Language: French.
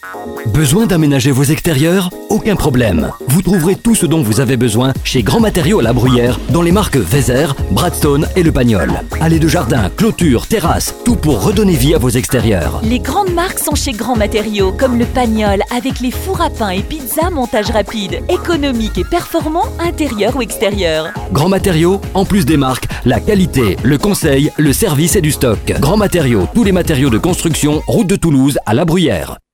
Besoin d'aménager vos extérieurs? Aucun problème. Vous trouverez tout ce dont vous avez besoin chez Grand Matériaux à La Bruyère, dans les marques Vézère, Bradstone et Le Pagnol. Allées de jardin, clôture, terrasse, tout pour redonner vie à vos extérieurs. Les grandes marques sont chez Grand Matériaux, comme Le Pagnol, avec les fours à pain et pizza montage rapide, économique et performant, intérieur ou extérieur. Grand Matériaux, en plus des marques, la qualité, le conseil, le service et du stock. Grand Matériaux, tous les matériaux de construction, route de Toulouse à La Bruyère.